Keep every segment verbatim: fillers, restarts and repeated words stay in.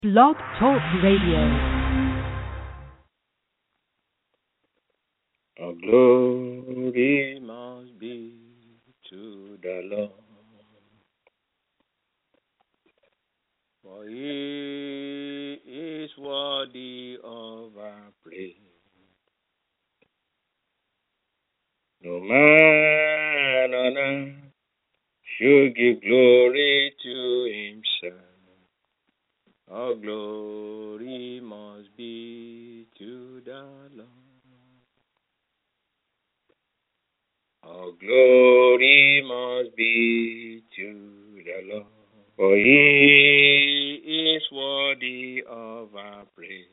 Blog Talk Radio. All glory must be to the Lord, for He is worthy of our praise. No man on earth should give glory to himself. All glory must be to the Lord. All glory must be to the Lord, for He is worthy of our praise.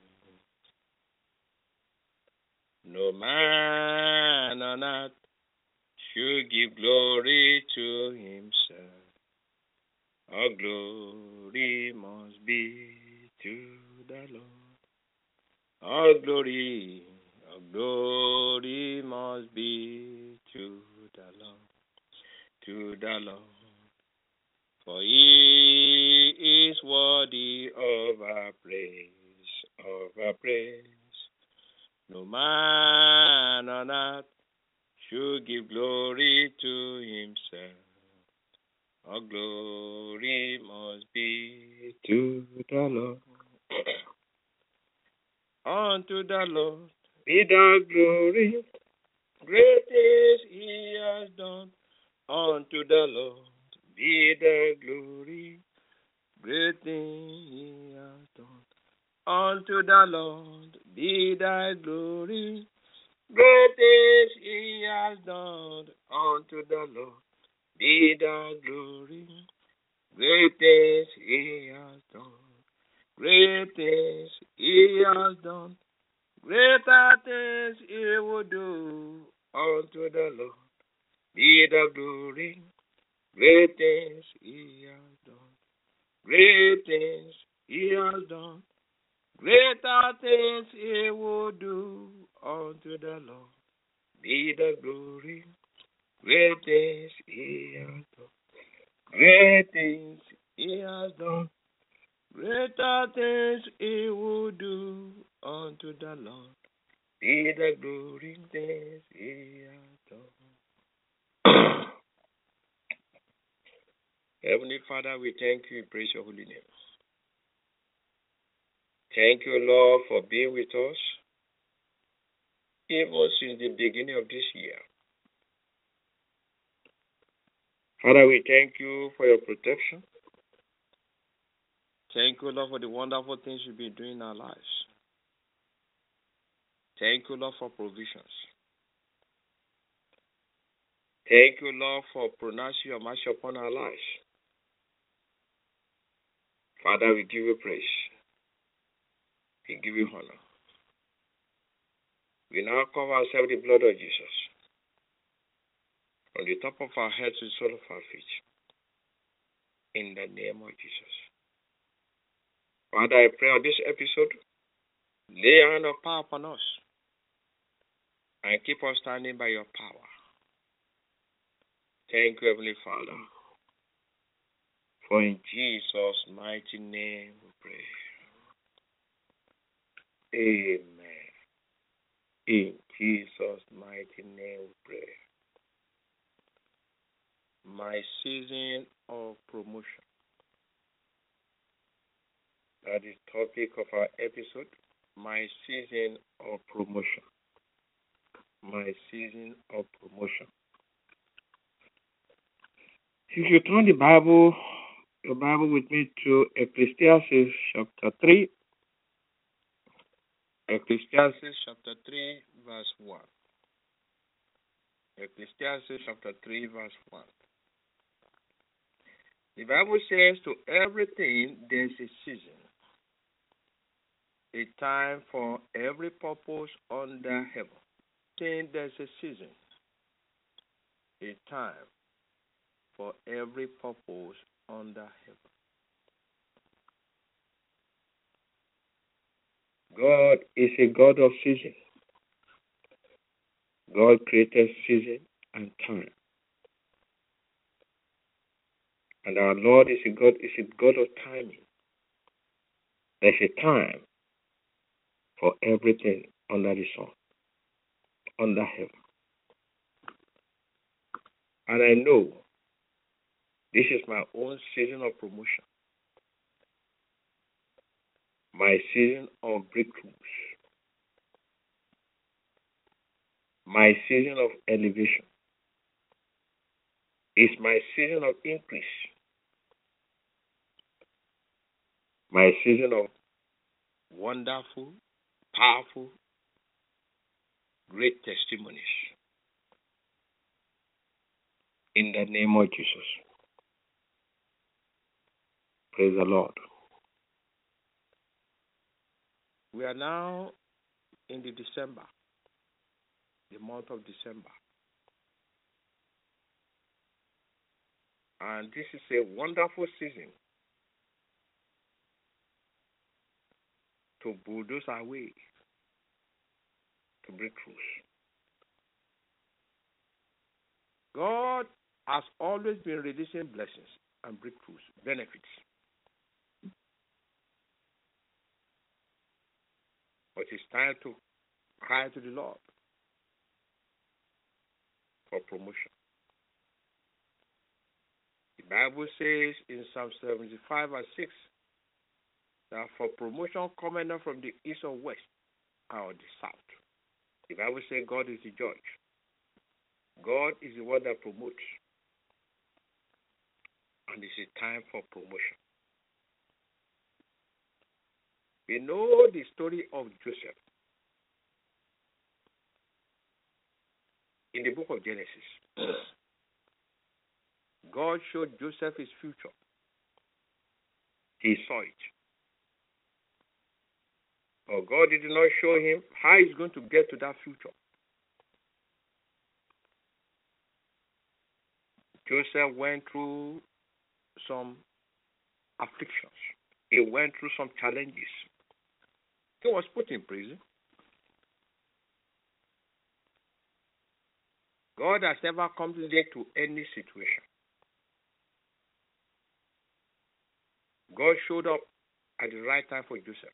No man on earth should give glory to himself. All glory must be to the Lord. All glory, all glory must be to the Lord, to the Lord. For He is worthy of our praise, of our praise. No man on earth should give glory to himself. All glory must be to the Lord. Unto the Lord be the glory, great things He has done. Unto the Lord be the glory, great things He has done. Unto the Lord be the glory, great things He has done. Unto the Lord be the glory, great things He has done. Great things He has done, greater things He will do. Unto the Lord be the glory, great things He has done. Great things He has done, greater things He will do. Unto the Lord be the glory, great things He has done. Great things He has done, greater things He will do. Unto the Lord be the glory, things He has done. Heavenly Father, we thank you and praise your holy name. Thank you, Lord, for being with us, even since the beginning of this year. Father, we thank you for your protection. Thank you, Lord, for the wonderful things you've been doing in our lives. Thank you, Lord, for provisions. Thank you, Lord, for pronouncing your mercy upon our lives. Father, we give you praise. We give you honor. We now cover ourselves with the blood of Jesus, from the top of our heads to the sole of our feet, in the name of Jesus. Father, I pray on this episode, lay your hand of power upon us and keep us standing by your power. Thank you, Heavenly Father. For in Jesus' mighty name we pray. Amen. In Jesus' mighty name we pray. My season of promotion. That is the topic of our episode. My season of promotion. My season of promotion. If you turn the Bible, your Bible with me to Ecclesiastes chapter three. Ecclesiastes chapter three, verse one. Ecclesiastes chapter three, verse one. The Bible says, to everything there's a season, a time for every purpose under heaven. Saying there's a season, a time for every purpose under heaven. God is a God of season. God created season and time. And our Lord is a God is a God of timing. There's a time for everything under the sun, under heaven. And I know this is my own season of promotion, my season of breakthroughs, my season of elevation. It's my season of increase, my season of wonderful, powerful, great testimonies. In the name of Jesus. Praise the Lord. We are now in the December, the month of December. And this is a wonderful season to bulldoze our way to breakthroughs. God has always been releasing blessings and breakthroughs, benefits. But it's time to cry to the Lord for promotion. The Bible says in Psalm seventy-five and six that for promotion coming not from the east or west or the south. The Bible says God is the judge. God is the one that promotes. And it's a time for promotion. We know the story of Joseph in the book of Genesis. God showed Joseph his future. He saw it. But God did not show him how he's going to get to that future. Joseph went through some afflictions. He went through some challenges. He was put in prison. God has never come late to any situation. God showed up at the right time for Joseph.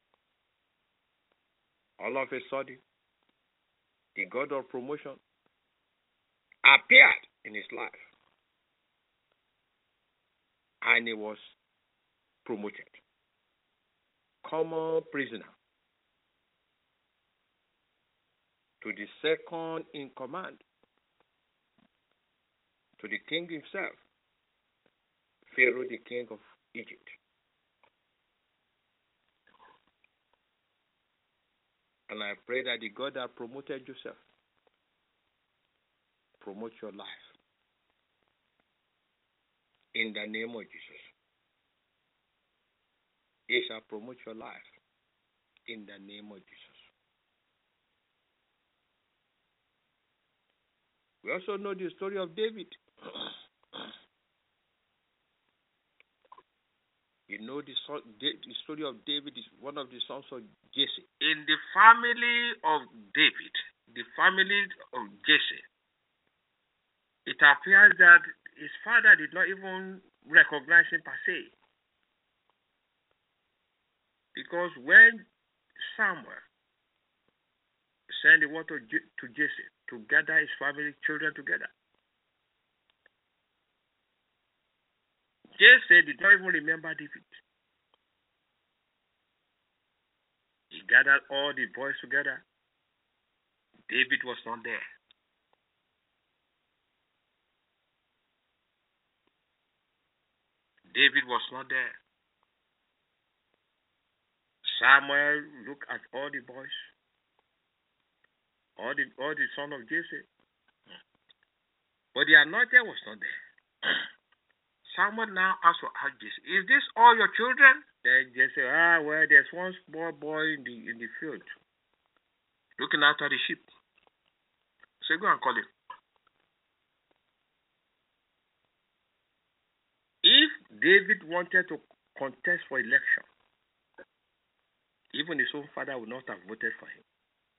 All of a sudden, the God of promotion appeared in his life. And he was promoted. Common prisoner to the second in command, to the king himself, Pharaoh, the king of Egypt. And I pray that the God that promoted Joseph promote your life. In the name of Jesus. He shall promote your life. In the name of Jesus. We also know the story of David. You know the, son, the story of David is one of the sons of Jesse. In the family of David, the family of Jesse, it appears that his father did not even recognize him per se. Because when Samuel sent the word to, to Jesse to gather his family children together, Jesse did not even remember David. He gathered all the boys together. David was not there. David was not there. Samuel looked at all the boys, all the all the son of Jesse, but the anointed was not there. Samuel now asked for Jesse, "Is this all your children?" Then Jesse, "Ah, well, there's one small boy in the in the field, looking after the sheep. So go and call him." If David wanted to contest for election, even his own father would not have voted for him.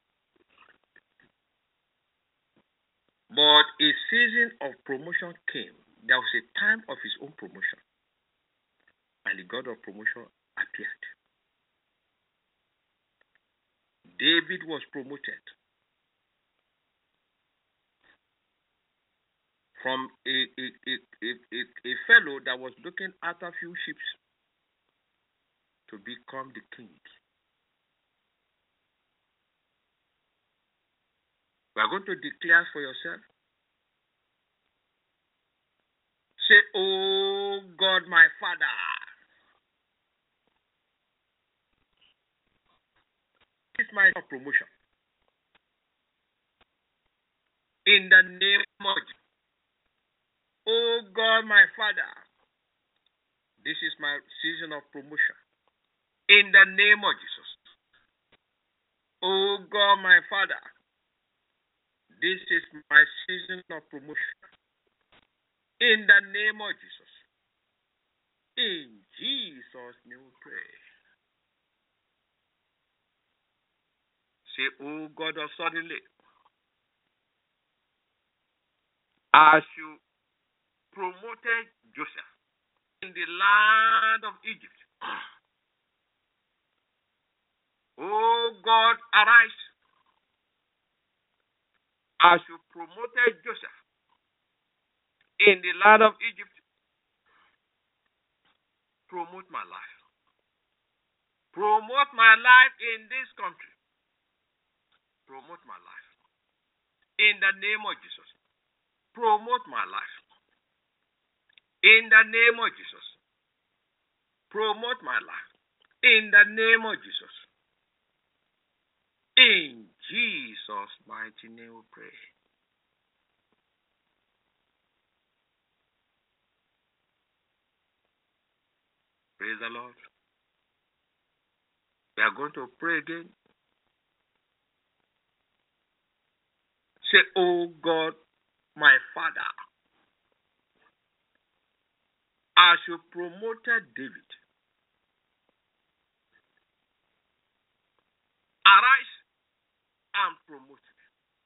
But a season of promotion came. There was a time of his own promotion. And the God of promotion appeared. David was promoted from a, a, a, a, a, a fellow that was looking after a few sheep to become the king. We are going to declare for yourself. Say, oh God, my Father, this is my promotion. In the name of Jesus. Oh God, my Father, this is my season of promotion. In the name of Jesus. Oh God, my Father, this is my season of promotion. In the name of Jesus. In Jesus' name we pray. Say, oh God of suddenly, as you promoted Joseph in the land of Egypt, oh God, arise. As you promoted Joseph in the land of Egypt, promote my life. Promote my life in this country. Promote my life. In the name of Jesus. Promote my life. In the name of Jesus. Promote my life. In the name of Jesus. In Jesus' mighty name we pray. Praise the Lord. We are going to pray again. Say, oh God, my Father, as you promoted David, arise and promote me.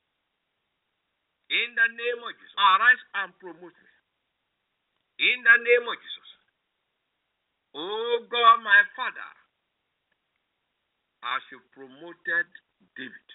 In the name of Jesus, arise and promote me. In the name of Jesus. Oh God, my Father, as you promoted David,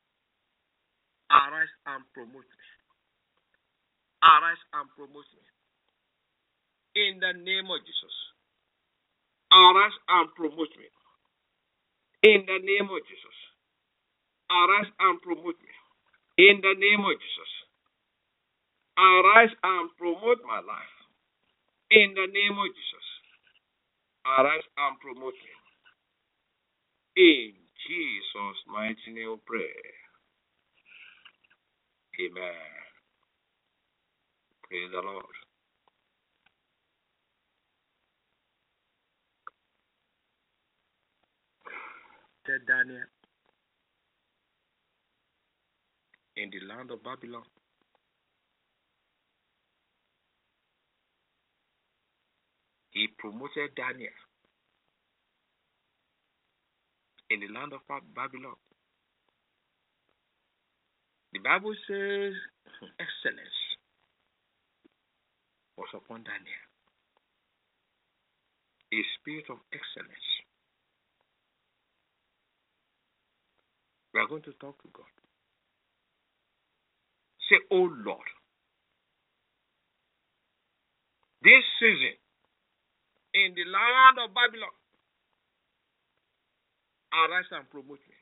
arise and promote me. Arise and promote me. In the name of Jesus. Arise and promote me. In the name of Jesus. Arise and promote me. In the name of Jesus. Arise and promote my life. In the name of Jesus. Arise and promote me. In Jesus' mighty name we pray. Amen. Praise the Lord. Said Daniel in the land of Babylon. He promoted Daniel in the land of Babylon. The Bible says excellence was upon Daniel. A spirit of excellence. We are going to talk to God. Say, oh Lord, this season in the land of Babylon, arise and promote me.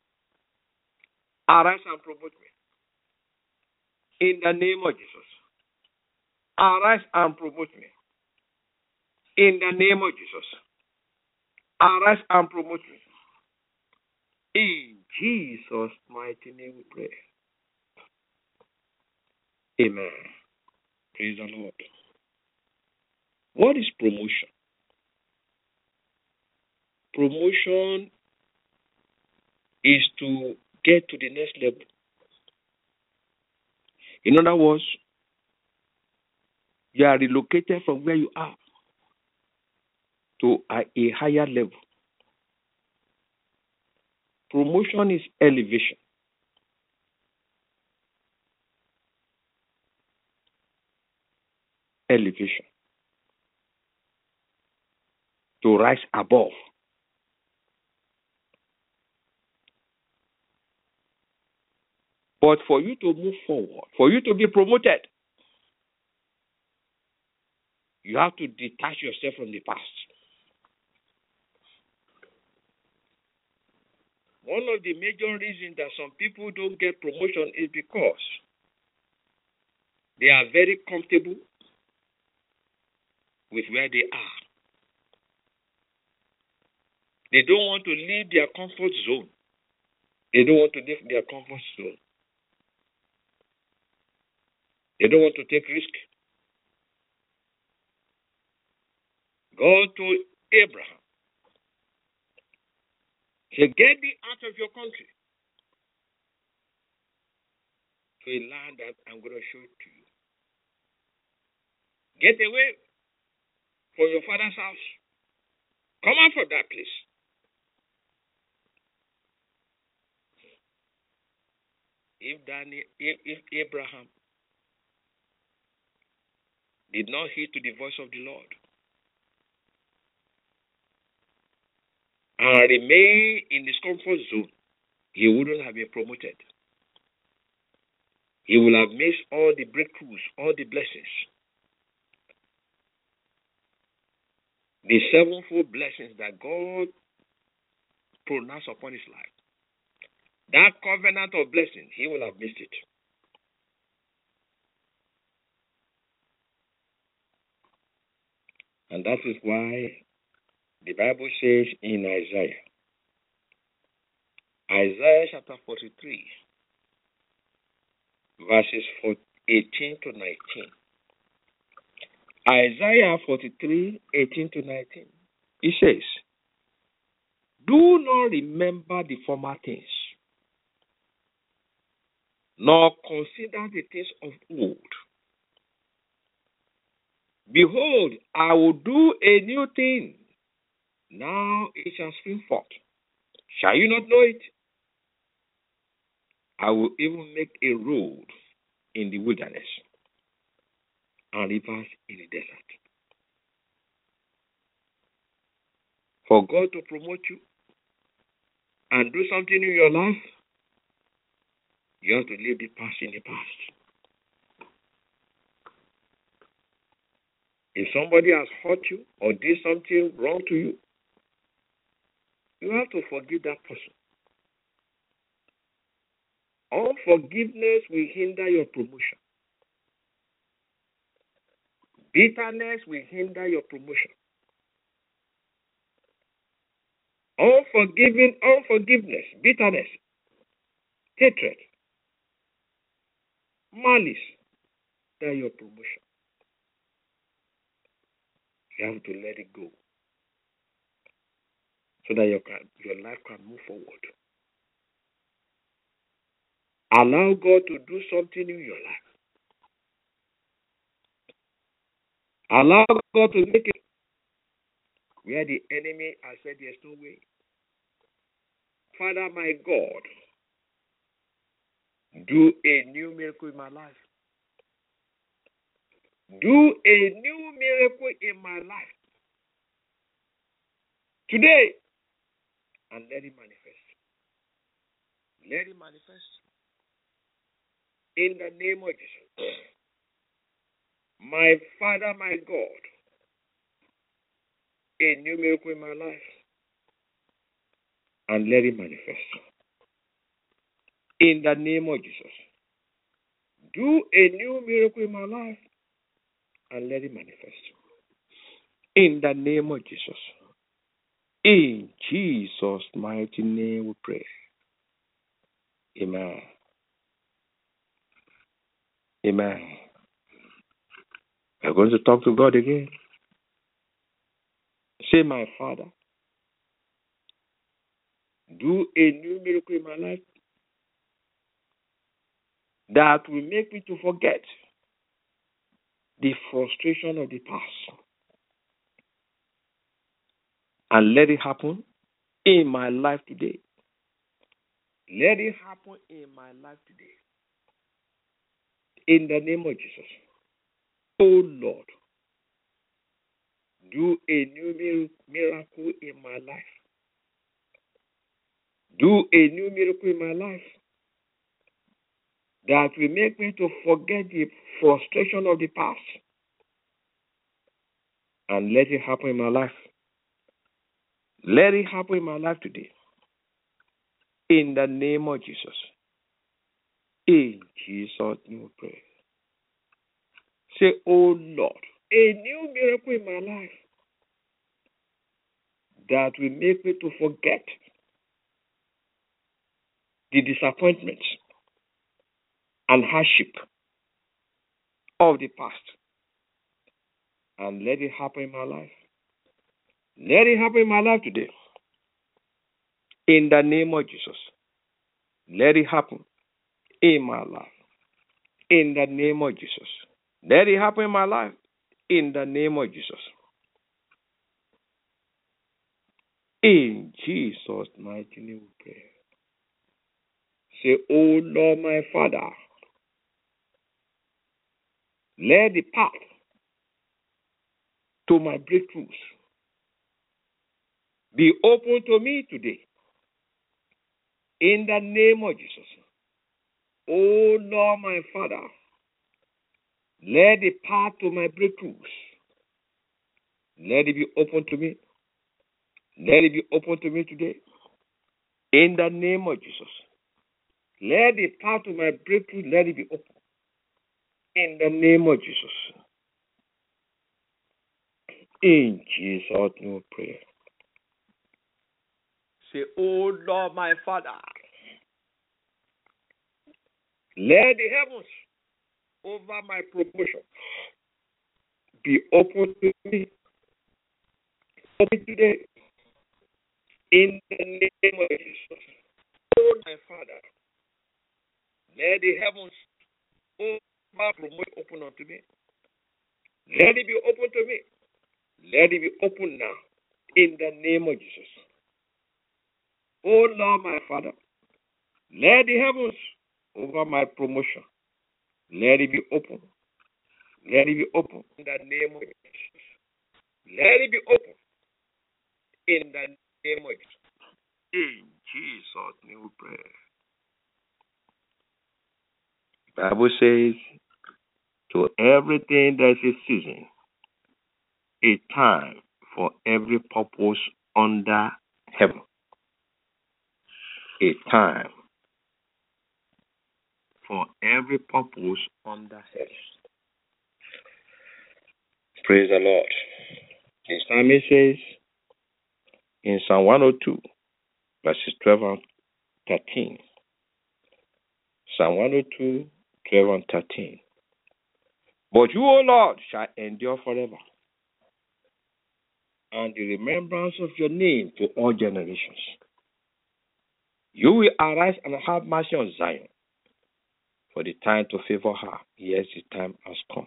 Arise and promote me. In the name of Jesus. Arise and promote me. In the name of Jesus. Arise and promote me. In Jesus' mighty name we pray. Amen. Praise the Lord. What is promotion? Promotion is to get to the next level. In other words, you are relocated from where you are to a, a higher level. Promotion is elevation. Elevation. To rise above. But for you to move forward, for you to be promoted, you have to detach yourself from the past. One of the major reasons that some people don't get promotion is because they are very comfortable with where they are. They don't want to leave their comfort zone. They don't want to leave their comfort zone. They don't want to take risk. God told Abraham, say, get thee out of your country to a land that I'm going to show to you. Get away from your father's house. Come out from that place. If Daniel, if, if Abraham did not heed to the voice of the Lord and remain in his comfort zone, he wouldn't have been promoted. He will have missed all the breakthroughs, all the blessings. The sevenfold blessings that God pronounced upon his life. That covenant of blessing, he will have missed it. And that is why the Bible says in Isaiah, Isaiah chapter forty-three, verses eighteen to nineteen. Isaiah forty-three, eighteen to nineteen. It says, do not remember the former things, nor consider the things of old. Behold, I will do a new thing. Now it shall spring forth. Shall you not know it? I will even make a road in the wilderness and rivers in the desert. For God to promote you and do something in your life, you have to leave the past in the past. If somebody has hurt you or did something wrong to you, you have to forgive that person. Unforgiveness will hinder your promotion. Bitterness will hinder your promotion. Unforgiving, unforgiveness, bitterness, hatred, malice, hinder your promotion. You have to let it go so that your, your life can move forward. Allow God to do something in your life. Allow God to make it where the enemy has said there's no way. Father, my God, do a new miracle in my life. Do a new miracle in my life today, and let it manifest. Let it manifest in the name of Jesus. My Father, my God, a new miracle in my life, and let it manifest in the name of Jesus. Do a new miracle in my life, and let it manifest in the name of Jesus. In Jesus' mighty name we pray. Amen. Amen. We're going to talk to God again. Say, my Father, do a new miracle in my life that will make me to forget the frustration of the past. And let it happen in my life today. Let it happen in my life today. In the name of Jesus. Oh Lord, do a new miracle in my life. Do a new miracle in my life that will make me to forget the frustration of the past and let it happen in my life. Let it happen in my life today. In the name of Jesus. In Jesus' name we pray. Say, oh Lord, a new miracle in my life that will make me to forget the disappointments and hardship of the past. And let it happen in my life. Let it happen in my life today. In the name of Jesus. Let it happen in my life. In the name of Jesus. Let it happen in my life. In the name of Jesus. In Jesus' mighty name we pray. Say, oh Lord, my Father, let the path to my breakthroughs be open to me today. In the name of Jesus. Oh Lord, my Father, let the path to my breakthroughs, let it be open to me. Let it be open to me today. In the name of Jesus. Let the path to my breakthrough, let it be open. In the name of Jesus. In Jesus' name we pray. Say, oh Lord, my Father, let the heavens over my promotion be open to me. Open today. In the name of Jesus. Oh my Father, let the heavens over my promotion open unto me. Let it be open to me. Let it be open now. In the name of Jesus. Oh Lord, my Father, let the heavens over my promotion, let it be open. Let it be open in the name of Jesus. Let it be open in the name of Jesus. In Jesus' name we pray. The Bible says, to everything there is a season, a time for every purpose under heaven. A time for every purpose under heaven. Praise the Lord. The psalmist says in Psalm one oh two, verses twelve and thirteen. Psalm one oh two, twelve and thirteen. But you, O Lord, shall endure forever, and the remembrance of your name to all generations. You will arise and have mercy on Zion, for the time to favor her. Yes, the time has come.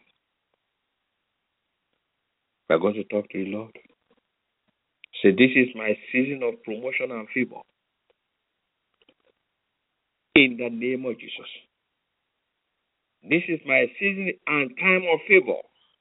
We are going to talk to the Lord. Say, this is my season of promotion and favor. In the name of Jesus. This is my season and time of favor.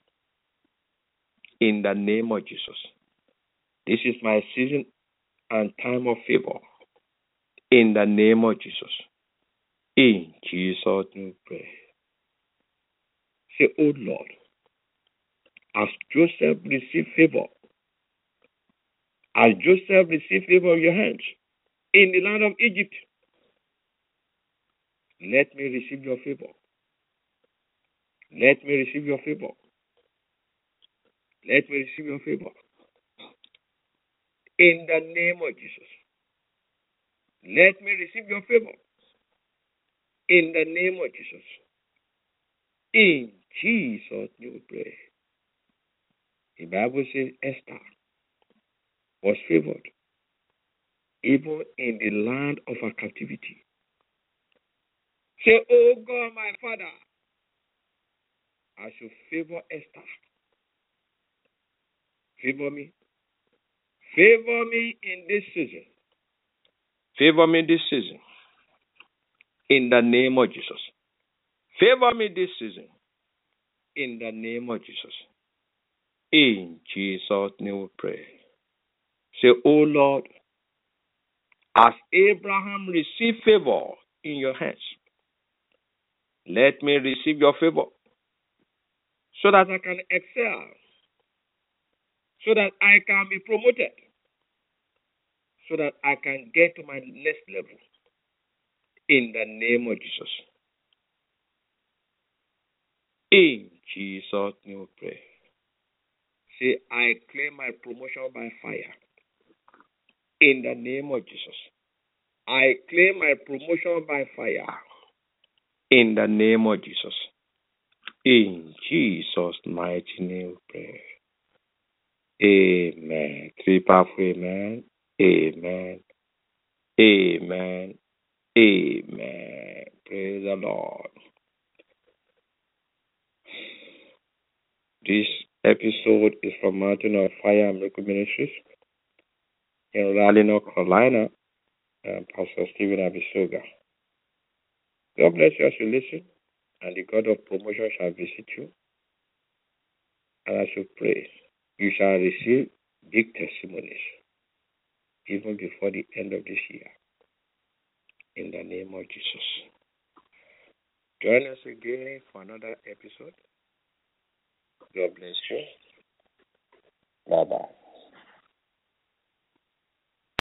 In the name of Jesus. This is my season and time of favor. In the name of Jesus. In Jesus' name we pray. Say, oh Lord, as Joseph received favor, as Joseph received favor in your hands in the land of Egypt, let me receive your favor. Let me receive your favor. Let me receive your favor. In the name of Jesus. Let me receive your favor. In the name of Jesus. In Jesus' name we pray. The Bible says Esther was favored even in the land of her captivity. Say, oh God, my Father, I should favor Esther. Favor me. Favor me in this season. Favor me this season. In the name of Jesus. Favor me this season. In the name of Jesus. In Jesus' name we pray. Say, oh Lord, as Abraham received favor in your hands, Let me receive your favor so that I can excel, so that I can be promoted, so that I can get to my next level. In the name of Jesus. In Jesus' name we pray. Say, I claim my promotion by fire. In the name of Jesus. I claim my promotion by fire. In the name of Jesus. In Jesus' mighty name we pray. Amen. Three powerful amen. Amen. Amen. Amen. Praise the Lord. This episode is from Mountain of Fire and Miracle Ministries in Raleigh, North Carolina, and Pastor Stephen Abisoga. God bless you as you listen, and the God of promotion shall visit you. And as you pray, you shall receive big testimonies even before the end of this year. In the name of Jesus. Join us again for another episode. God bless you. Bye-bye.